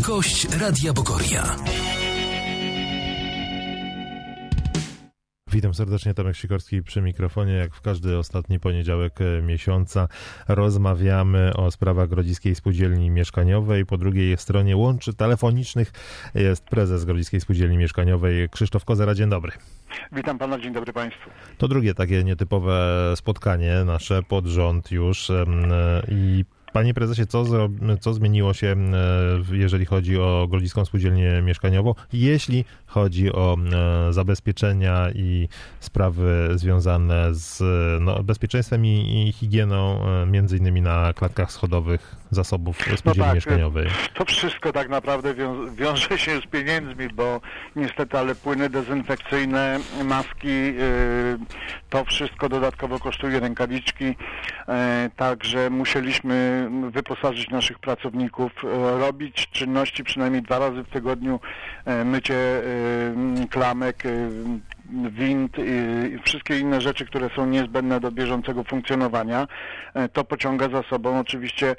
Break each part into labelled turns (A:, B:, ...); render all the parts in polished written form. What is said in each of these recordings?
A: Gość Radia Bogoria.
B: Witam serdecznie, Tomek Sikorski przy mikrofonie. Jak w każdy ostatni poniedziałek miesiąca rozmawiamy o sprawach Grodziskiej Spółdzielni Mieszkaniowej. Po drugiej stronie łączy telefonicznych jest prezes Grodziskiej Spółdzielni Mieszkaniowej Krzysztof Kozera. Dzień dobry.
C: Witam pana, dzień dobry państwu.
B: To drugie takie nietypowe spotkanie nasze pod rząd już i panie prezesie, co zmieniło się, jeżeli chodzi o Grodziską Spółdzielnię Mieszkaniową, jeśli chodzi o zabezpieczenia i sprawy związane z bezpieczeństwem i higieną, między innymi na klatkach schodowych zasobów spółdzielni mieszkaniowej?
C: To wszystko tak naprawdę wiąże się z pieniędzmi, bo niestety, ale płyny dezynfekcyjne, maski, to wszystko dodatkowo kosztuje, rękawiczki, także musieliśmy wyposażyć naszych pracowników, robić czynności przynajmniej 2 razy w tygodniu, mycie klamek, wind i wszystkie inne rzeczy, które są niezbędne do bieżącego funkcjonowania. To pociąga za sobą oczywiście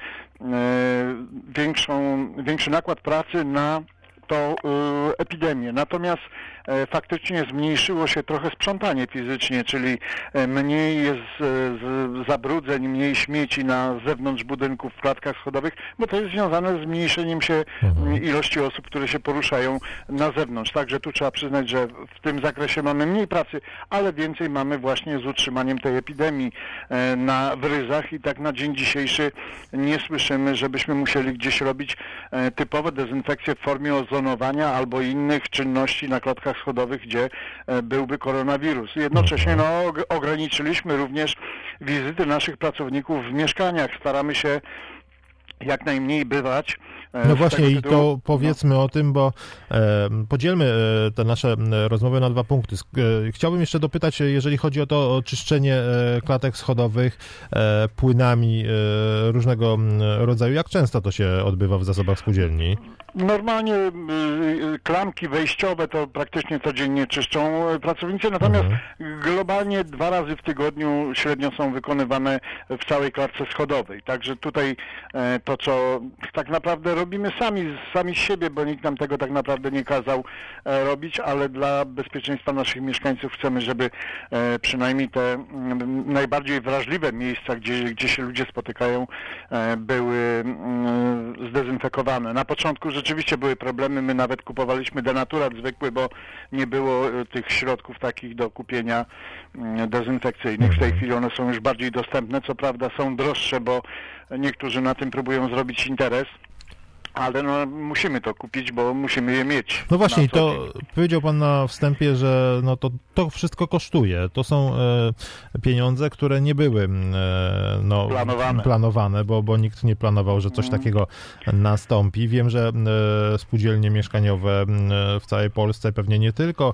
C: większy nakład pracy na tą epidemię. Natomiast faktycznie zmniejszyło się trochę sprzątanie fizycznie, czyli mniej jest zabrudzeń, mniej śmieci na zewnątrz budynków, w klatkach schodowych, bo to jest związane z zmniejszeniem się ilości osób, które się poruszają na zewnątrz. Także tu trzeba przyznać, że w tym zakresie mamy mniej pracy, ale więcej mamy właśnie z utrzymaniem tej epidemii w ryzach i tak na dzień dzisiejszy nie słyszymy, żebyśmy musieli gdzieś robić typowe dezynfekcje w formie ozonowania albo innych czynności na klatkach schodowych, gdzie byłby koronawirus. Jednocześnie ograniczyliśmy również wizyty naszych pracowników w mieszkaniach. Staramy się jak najmniej bywać.
B: No właśnie i to powiedzmy o tym, bo podzielmy te nasze rozmowy na 2 punkty. Chciałbym jeszcze dopytać, jeżeli chodzi o to oczyszczenie klatek schodowych płynami różnego rodzaju, jak często to się odbywa w zasobach spółdzielni?
C: Normalnie klamki wejściowe to praktycznie codziennie czyszczą pracownicy, natomiast globalnie 2 razy w tygodniu średnio są wykonywane w całej klatce schodowej. Także tutaj to, co tak naprawdę robimy sami z siebie, bo nikt nam tego tak naprawdę nie kazał robić, ale dla bezpieczeństwa naszych mieszkańców chcemy, żeby przynajmniej te najbardziej wrażliwe miejsca, gdzie się ludzie spotykają, były zdezynfekowane. Na początku rzeczywiście były problemy, my nawet kupowaliśmy denaturat zwykły, bo nie było tych środków takich do kupienia dezynfekcyjnych. W tej chwili one są już bardziej dostępne, co prawda są droższe, bo niektórzy na tym próbują zrobić interes, ale musimy to kupić, bo musimy je mieć.
B: No właśnie, i to powiedział pan na wstępie, że to wszystko kosztuje. To są pieniądze, które nie były planowane, bo nikt nie planował, że coś takiego nastąpi. Wiem, że spółdzielnie mieszkaniowe w całej Polsce, pewnie nie tylko,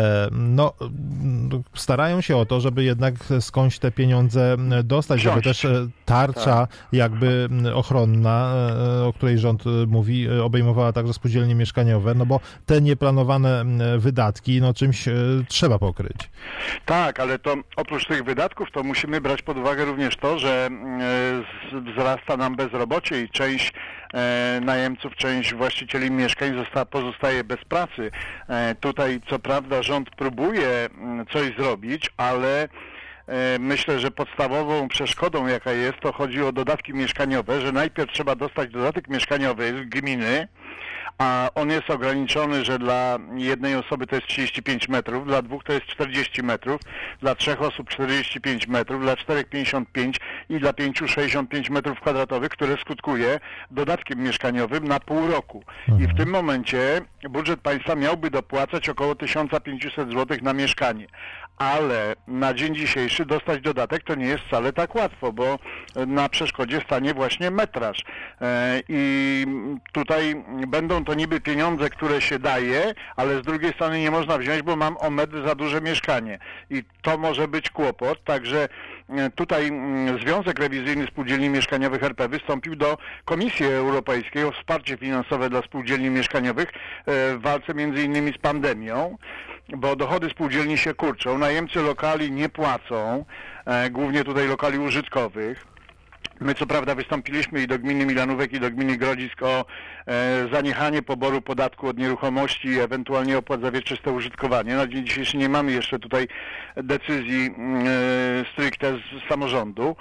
B: starają się o to, żeby jednak skądś te pieniądze dostać, żeby też tarcza jakby ochronna, o której rząd mówi, obejmowała także spółdzielnie mieszkaniowe, bo te nieplanowane wydatki czymś trzeba pokryć.
C: Tak, ale to oprócz tych wydatków to musimy brać pod uwagę również to, że wzrasta nam bezrobocie i część najemców, część właścicieli mieszkań pozostaje bez pracy. Tutaj co prawda rząd próbuje coś zrobić, ale myślę, że podstawową przeszkodą, jaka jest, to chodzi o dodatki mieszkaniowe, że najpierw trzeba dostać dodatek mieszkaniowy z gminy, a on jest ograniczony, że dla jednej osoby to jest 35 metrów, dla 2 to jest 40 metrów, dla 3 osób 45 metrów, dla 4 55 i dla 5 65 metrów kwadratowych, które skutkuje dodatkiem mieszkaniowym na pół roku. I w tym momencie budżet państwa miałby dopłacać około 1500 zł na mieszkanie. Ale na dzień dzisiejszy dostać dodatek to nie jest wcale tak łatwo, bo na przeszkodzie stanie właśnie metraż. I tutaj będą to niby pieniądze, które się daje, ale z drugiej strony nie można wziąć, bo mam o metr za duże mieszkanie. I to może być kłopot, także tutaj Związek Rewizyjny Spółdzielni Mieszkaniowych RP wystąpił do Komisji Europejskiej o wsparcie finansowe dla spółdzielni mieszkaniowych w walce między innymi z pandemią, bo dochody spółdzielni się kurczą, najemcy lokali nie płacą, głównie tutaj lokali użytkowych. My co prawda wystąpiliśmy i do gminy Milanówek, i do gminy Grodzisk o zaniechanie poboru podatku od nieruchomości i ewentualnie opłat za wieczyste użytkowanie. Na dzień dzisiejszy nie mamy jeszcze tutaj decyzji stricte z samorządu.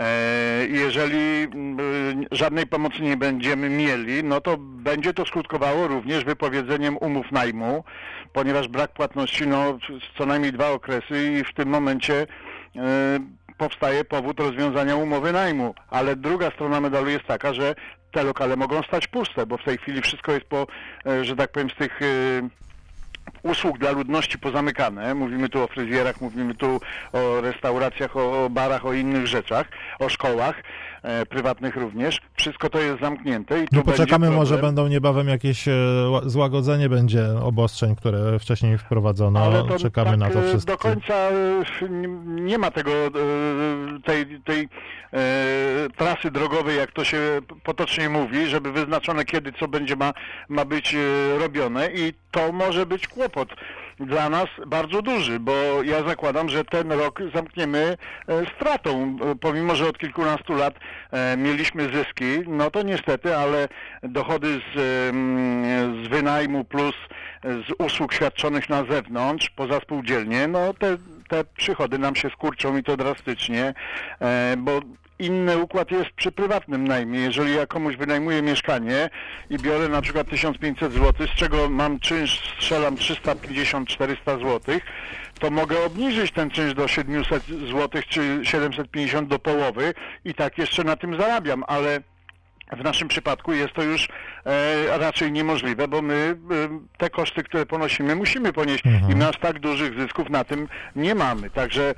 C: Jeżeli żadnej pomocy nie będziemy mieli, no to będzie to skutkowało również wypowiedzeniem umów najmu, ponieważ brak płatności co najmniej 2 okresy i w tym momencie powstaje powód rozwiązania umowy najmu, ale druga strona medalu jest taka, że te lokale mogą stać puste, bo w tej chwili wszystko jest że tak powiem, z tych usług dla ludności pozamykane. Mówimy tu o fryzjerach, mówimy tu o restauracjach, o barach, o innych rzeczach, o szkołach prywatnych również. Wszystko to jest zamknięte i tu
B: poczekamy,
C: będzie
B: może będą niebawem jakieś złagodzenie będzie obostrzeń, które wcześniej wprowadzono.
C: Ale to
B: czekamy na to wszyscy.
C: Do końca nie ma tej trasy drogowej, jak to się potocznie mówi, żeby wyznaczone kiedy co będzie ma być robione i to może być kłopot dla nas bardzo duży, bo ja zakładam, że ten rok zamkniemy stratą, pomimo że od kilkunastu lat mieliśmy zyski, no to niestety, ale dochody z wynajmu plus z usług świadczonych na zewnątrz, poza spółdzielnie, no te przychody nam się skurczą i to drastycznie, bo inny układ jest przy prywatnym najmie. Jeżeli ja komuś wynajmuję mieszkanie i biorę na przykład 1500 zł, z czego mam czynsz, strzelam 350-400 zł, to mogę obniżyć ten czynsz do 700 zł czy 750 do połowy i tak jeszcze na tym zarabiam, ale w naszym przypadku jest to już raczej niemożliwe, bo my te koszty, które ponosimy, musimy ponieść i my aż tak dużych zysków na tym nie mamy. Także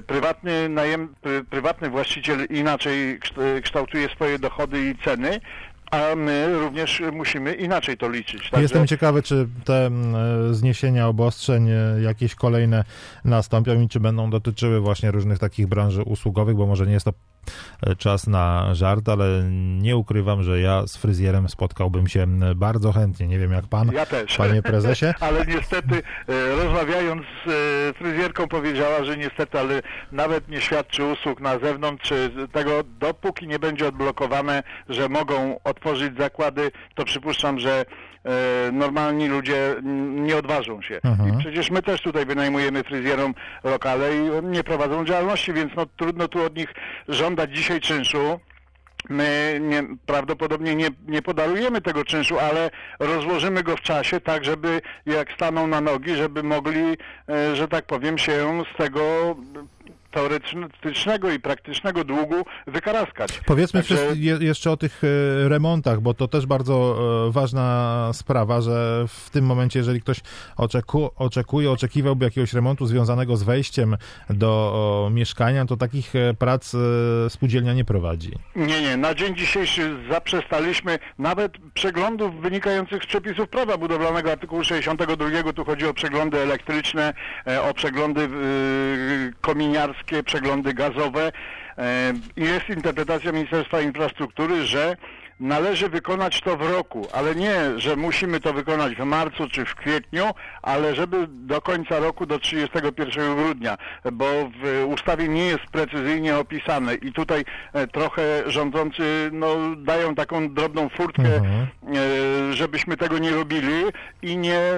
C: prywatny właściciel inaczej kształtuje swoje dochody i ceny, a my również musimy inaczej to liczyć. Także...
B: Jestem ciekawy, czy te zniesienia obostrzeń jakieś kolejne nastąpią i czy będą dotyczyły właśnie różnych takich branży usługowych, bo może nie jest to czas na żart, ale nie ukrywam, że ja z fryzjerem spotkałbym się bardzo chętnie. Nie wiem jak pan,
C: ja też.
B: Panie prezesie.
C: Ale niestety rozmawiając z fryzjerką powiedziała, że niestety, ale nawet nie świadczy usług na zewnątrz, tego dopóki nie będzie odblokowane, że mogą otworzyć zakłady, to przypuszczam, że normalni ludzie nie odważą się. I przecież my też tutaj wynajmujemy fryzjerom lokale i nie prowadzą działalności, więc trudno tu od nich żądać dzisiaj czynszu. My prawdopodobnie nie podarujemy tego czynszu, ale rozłożymy go w czasie tak, żeby jak staną na nogi, żeby mogli, że tak powiem, się z tego teoretycznego i praktycznego długu wykaraskać.
B: Powiedzmy jeszcze o tych remontach, bo to też bardzo ważna sprawa, że w tym momencie, jeżeli ktoś oczekiwałby jakiegoś remontu związanego z wejściem do mieszkania, to takich prac spółdzielnia nie prowadzi.
C: Nie. Na dzień dzisiejszy zaprzestaliśmy nawet przeglądów wynikających z przepisów prawa budowlanego artykułu 62. Tu chodzi o przeglądy elektryczne, o przeglądy kominiarskie, przeglądy gazowe. Jest interpretacja Ministerstwa Infrastruktury, że należy wykonać to w roku, ale nie, że musimy to wykonać w marcu czy w kwietniu, ale żeby do końca roku, do 31 grudnia, bo w ustawie nie jest precyzyjnie opisane i tutaj trochę rządzący dają taką drobną furtkę, żebyśmy tego nie robili i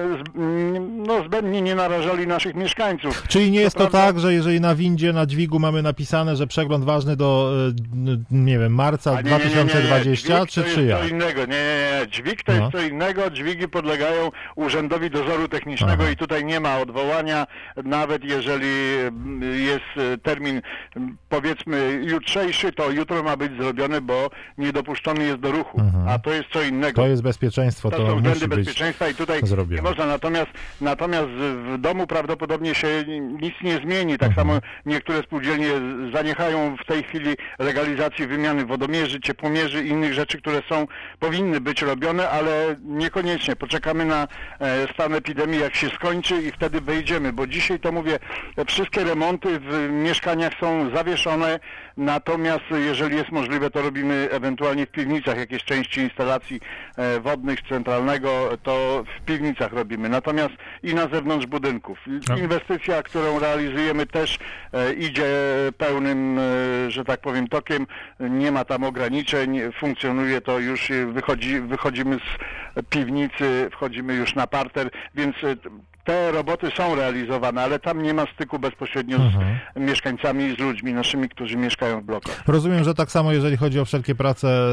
C: zbędnie nie narażali naszych mieszkańców.
B: Czyli nie jest to tak, że jeżeli na windzie, na dźwigu mamy napisane, że przegląd ważny do, nie wiem, marca 2020,
C: to jest co innego. Nie. Dźwig to jest co innego. Dźwigi podlegają Urzędowi Dozoru Technicznego i tutaj nie ma odwołania, nawet jeżeli jest termin, powiedzmy, jutrzejszy, to jutro ma być zrobione, bo niedopuszczony jest do ruchu. A to jest co innego.
B: To jest bezpieczeństwo, to
C: są
B: musi
C: względy
B: być
C: bezpieczeństwa i tutaj
B: zrobione.
C: nie można. Natomiast w domu prawdopodobnie się nic nie zmieni. Tak samo niektóre spółdzielnie zaniechają w tej chwili legalizacji wymiany wodomierzy, ciepłomierzy i innych rzeczy rzeczy, które powinny być robione, ale niekoniecznie. Poczekamy na stan epidemii, jak się skończy i wtedy wejdziemy, bo dzisiaj to mówię, wszystkie remonty w mieszkaniach są zawieszone, natomiast jeżeli jest możliwe, to robimy ewentualnie w piwnicach jakieś części instalacji wodnych centralnego, to w piwnicach robimy. Natomiast i na zewnątrz budynków. Inwestycja, którą realizujemy, też idzie pełnym, że tak powiem, tokiem. Nie ma tam ograniczeń, funkcjonuje to już, wychodzimy z piwnicy, wchodzimy już na parter, więc te roboty są realizowane, ale tam nie ma styku bezpośrednio z mieszkańcami i z ludźmi naszymi, którzy mieszkają w blokach.
B: Rozumiem, że tak samo jeżeli chodzi o wszelkie prace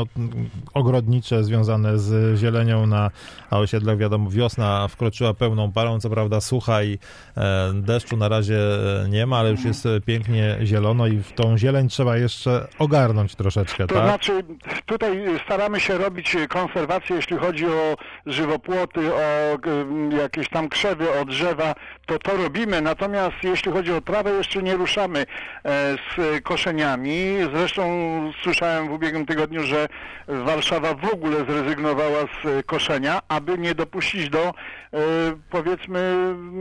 B: ogrodnicze związane z zielenią na osiedlach, wiadomo, wiosna wkroczyła pełną parą, co prawda sucha i deszczu na razie nie ma, ale już jest pięknie zielono i w tą zieleń trzeba jeszcze ogarnąć troszeczkę,
C: to
B: tak?
C: Znaczy, tutaj staramy się robić konserwację, jeśli chodzi o żywopłoty, o jakieś tam krzewy, o drzewa, to robimy, natomiast jeśli chodzi o trawę, jeszcze nie ruszamy z koszeniami. Zresztą słyszałem w ubiegłym tygodniu, że Warszawa w ogóle zrezygnowała z koszenia, aby nie dopuścić do, powiedzmy,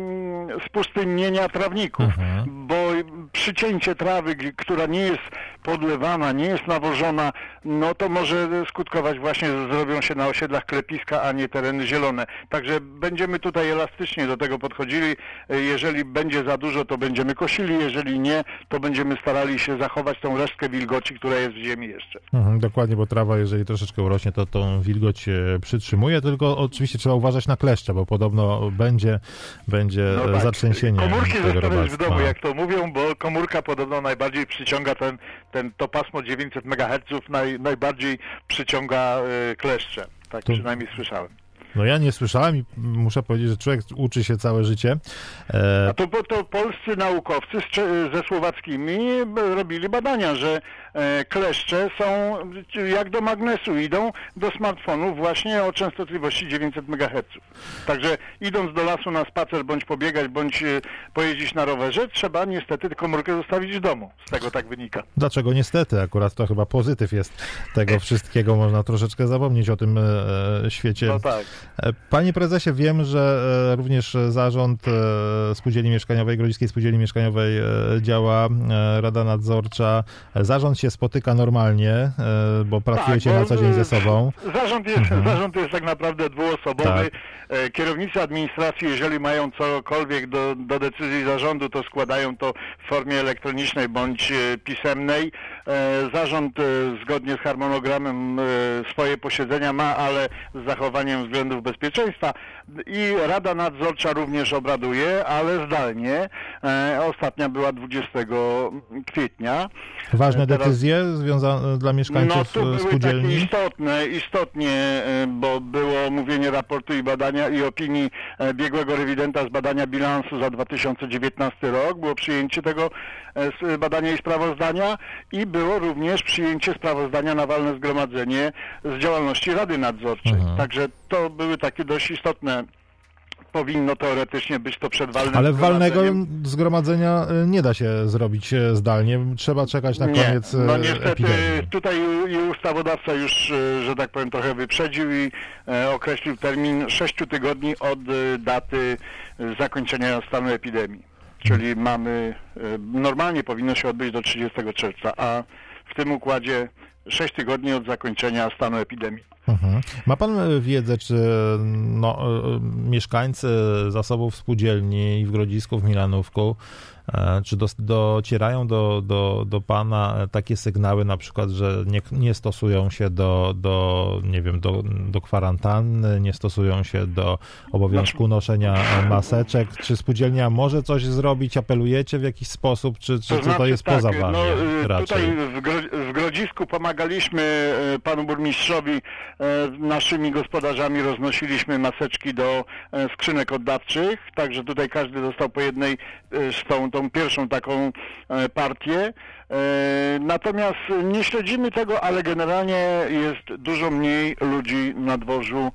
C: spustynnienia trawników, bo przycięcie trawy, która nie jest podlewana, nie jest nawożona, no to może skutkować właśnie, że zrobią się na osiedlach klepiska, a nie tereny zielone. Także będziemy tutaj elastycznie do tego podchodzili. Jeżeli będzie za dużo, to będziemy kosili, jeżeli nie, to będziemy starali się zachować tą resztkę wilgoci, która jest w ziemi jeszcze.
B: Dokładnie, bo trawa, jeżeli troszeczkę urośnie, to tą wilgoć przytrzymuje, tylko oczywiście trzeba uważać na kleszcze, bo podobno będzie zatrzęsienie.
C: Komórki zostawiać w domu, jak to mówią, bo komórka podobno najbardziej przyciąga to pasmo 900 MHz najbardziej przyciąga kleszcze. Tak przynajmniej słyszałem.
B: No ja nie słyszałem i muszę powiedzieć, że człowiek uczy się całe życie.
C: A to polscy naukowcy ze słowackimi robili badania, że kleszcze są jak do magnesu, idą do smartfonów właśnie o częstotliwości 900 MHz. Także idąc do lasu na spacer, bądź pobiegać, bądź pojeździć na rowerze, trzeba niestety komórkę zostawić w domu. Z tego tak wynika.
B: Dlaczego niestety? Akurat to chyba pozytyw jest tego wszystkiego. Można troszeczkę zapomnieć o tym świecie.
C: No tak.
B: Panie prezesie, wiem, że również zarząd Spółdzielni Mieszkaniowej, Grodziskiej Spółdzielni Mieszkaniowej działa, Rada Nadzorcza. Zarząd się spotyka normalnie, bo pracujecie na co dzień ze sobą.
C: Zarząd jest tak naprawdę dwuosobowy. Tak. Kierownicy administracji, jeżeli mają cokolwiek do decyzji zarządu, to składają to w formie elektronicznej bądź pisemnej. Zarząd zgodnie z harmonogramem swoje posiedzenia ma, ale z zachowaniem względów bezpieczeństwa. I Rada Nadzorcza również obraduje, ale zdalnie. Ostatnia była 20 kwietnia.
B: Ważne decyzje związane dla mieszkańców spółdzielni?
C: No tu były takie istotnie, bo było omówienie raportu i badania i opinii biegłego rewidenta z badania bilansu za 2019 rok. Było przyjęcie tego badania i sprawozdania i było również przyjęcie sprawozdania na walne zgromadzenie z działalności Rady Nadzorczej. Także to były takie dość istotne. Powinno teoretycznie być to przed walnym
B: ale walnego zgromadzenia nie da się zrobić zdalnie. Trzeba czekać na koniec
C: no niestety
B: epidemii.
C: Tutaj i ustawodawca już, że tak powiem, trochę wyprzedził i określił termin 6 tygodni od daty zakończenia stanu epidemii. Czyli normalnie powinno się odbyć do 30 czerwca, a w tym układzie 6 tygodni od zakończenia stanu epidemii.
B: Ma pan wiedzę, czy mieszkańcy zasobów spółdzielni i w Grodzisku, w Milanówku, czy docierają do pana takie sygnały, na przykład, że nie stosują się do kwarantanny, nie stosują się do obowiązku noszenia maseczek? Czy spółdzielnia może coś zrobić? Apelujecie w jakiś sposób? Czy to jest poza wami raczej?
C: Tutaj w Grodzisku pomagaliśmy panu burmistrzowi, naszymi gospodarzami roznosiliśmy maseczki do skrzynek oddawczych, także tutaj każdy dostał po jednej tą pierwszą taką partię. Natomiast nie śledzimy tego, ale generalnie jest dużo mniej ludzi na dworzu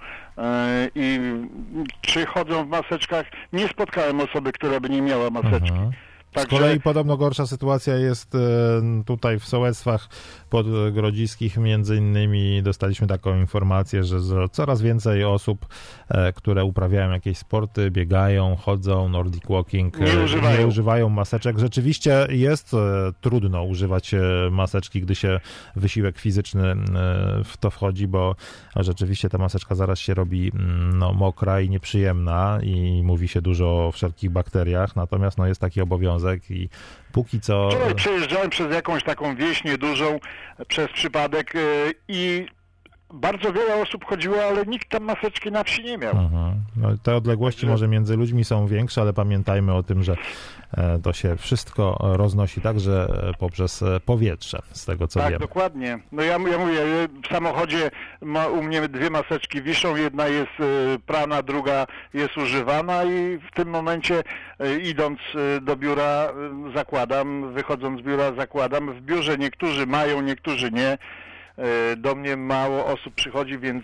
C: i czy chodzą w maseczkach. Nie spotkałem osoby, która by nie miała maseczki.
B: Z kolei podobno gorsza sytuacja jest tutaj w sołectwach podgrodziskich. Między innymi dostaliśmy taką informację, że coraz więcej osób, które uprawiają jakieś sporty, biegają, chodzą, nordic walking, nie używają maseczek. Rzeczywiście jest trudno używać maseczki, gdy się wysiłek fizyczny w to wchodzi, bo rzeczywiście ta maseczka zaraz się robi mokra i nieprzyjemna i mówi się dużo o wszelkich bakteriach, natomiast jest taki obowiązek i póki co...
C: Wczoraj przejeżdżałem przez jakąś taką wieś niedużą przez przypadek i bardzo wiele osób chodziło, ale nikt tam maseczki na wsi nie miał.
B: Te odległości może między ludźmi są większe, ale pamiętajmy o tym, że to się wszystko roznosi także poprzez powietrze, z tego co wiemy.
C: Tak, dokładnie. Ja mówię, w samochodzie u mnie 2 maseczki wiszą, jedna jest prana, druga jest używana i w tym momencie idąc do biura zakładam, wychodząc z biura zakładam. W biurze niektórzy mają, niektórzy nie. Do mnie mało osób przychodzi, więc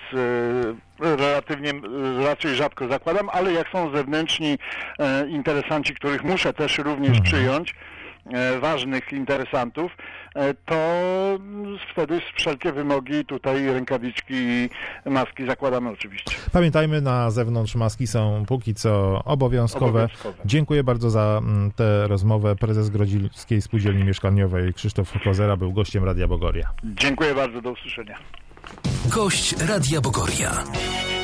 C: raczej rzadko zakładam, ale jak są zewnętrzni interesanci, których muszę też również przyjąć, ważnych interesantów, to wtedy wszelkie wymogi, tutaj rękawiczki i maski zakładamy oczywiście.
B: Pamiętajmy, na zewnątrz maski są póki co obowiązkowe. Dziękuję bardzo za tę rozmowę. Prezes Grodziskiej Spółdzielni Mieszkaniowej Krzysztof Kozera był gościem Radia Bogoria.
C: Dziękuję bardzo, do usłyszenia.
A: Gość Radia Bogoria.